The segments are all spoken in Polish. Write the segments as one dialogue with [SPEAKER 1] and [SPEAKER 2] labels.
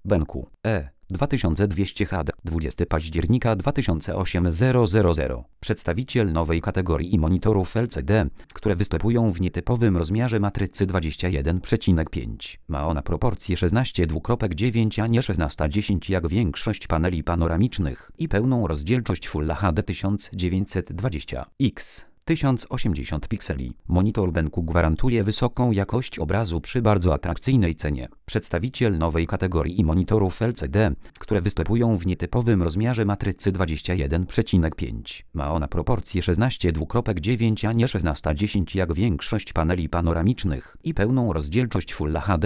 [SPEAKER 1] Benku, 2200 HD, 20 października 2008 000. Przedstawiciel nowej kategorii monitorów LCD, które występują w nietypowym rozmiarze matrycy 21,5. Ma ona proporcje 16:9, a nie 16:10 jak większość paneli panoramicznych i pełną rozdzielczość Full HD 1920x. 1080 pikseli. Monitor Benku gwarantuje wysoką jakość obrazu przy bardzo atrakcyjnej cenie. Przedstawiciel nowej kategorii monitorów LCD, które występują w nietypowym rozmiarze matrycy 21,5. Ma ona proporcje 16:9, a nie 16:10 jak większość paneli panoramicznych i pełną rozdzielczość Full HD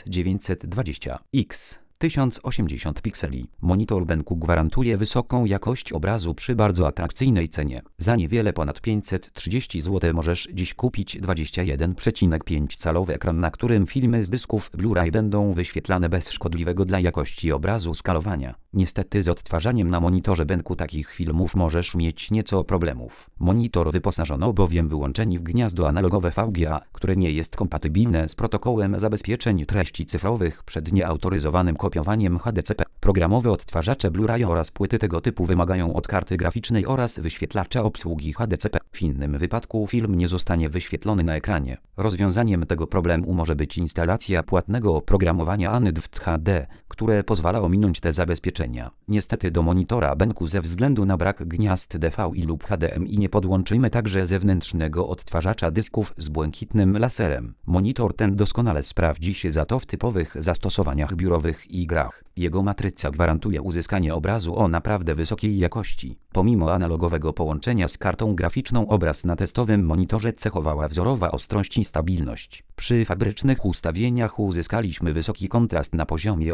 [SPEAKER 1] 1920x. 1080 pikseli. Monitor Benku gwarantuje wysoką jakość obrazu przy bardzo atrakcyjnej cenie. Za niewiele ponad 530 zł możesz dziś kupić 21,5-calowy ekran, na którym filmy z dysków Blu-ray będą wyświetlane bez szkodliwego dla jakości obrazu skalowania. Niestety z odtwarzaniem na monitorze Benku takich filmów możesz mieć nieco problemów. Monitor wyposażono bowiem wyłączeni w gniazdo analogowe VGA, które nie jest kompatybilne z protokołem zabezpieczeń treści cyfrowych przed nieautoryzowanym kopiowaniem HDCP. Programowe odtwarzacze Blu-ray oraz płyty tego typu wymagają od karty graficznej oraz wyświetlacza obsługi HDCP. W innym wypadku film nie zostanie wyświetlony na ekranie. Rozwiązaniem tego problemu może być instalacja płatnego oprogramowania ANIDVT HD, które pozwala ominąć te zabezpieczenia. Niestety do monitora Benku ze względu na brak gniazd DVI lub HDMI nie podłączymy także zewnętrznego odtwarzacza dysków z błękitnym laserem. Monitor ten doskonale sprawdzi się za to w typowych zastosowaniach biurowych i grach. Jego matryca gwarantuje uzyskanie obrazu o naprawdę wysokiej jakości. Pomimo analogowego połączenia z kartą graficzną obraz na testowym monitorze cechowała wzorowa ostrość i stabilność. Przy fabrycznych ustawieniach uzyskaliśmy wysoki kontrast na poziomie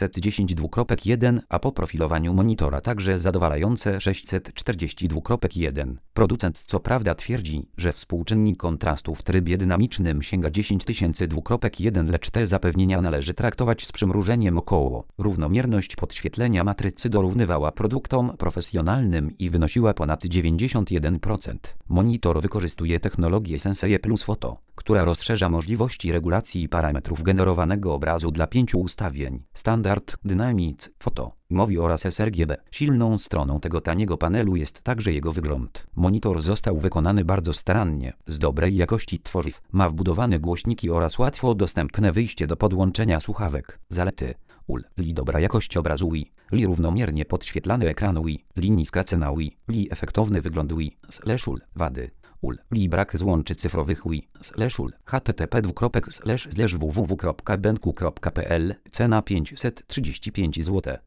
[SPEAKER 1] 810:1, a po profilowaniu monitora także zadowalające 642:1. Producent co prawda twierdzi, że współczynnik kontrastu w trybie dynamicznym sięga 10,002:1, lecz te zapewnienia należy traktować z przymrużeniem około. Równomierność podświetlenia matrycy dorównywała produktom profesjonalnym i wynosiła ponad 91%. Monitor wykorzystuje technologię Sensei Plus Photo, która rozszerza możliwości regulacji parametrów generowanego obrazu dla 5 ustawień: Standard, Dynamic, Photo, Movie oraz sRGB. Silną stroną tego taniego panelu jest także jego wygląd. Monitor został wykonany bardzo starannie, z dobrej jakości tworzyw. Ma wbudowane głośniki oraz łatwo dostępne wyjście do podłączenia słuchawek. Zalety: dobra jakość obrazu równomiernie podświetlany ekran niska cena efektowny wygląd wady brak złączy cyfrowych http://www.benku.pl cena 535 zł.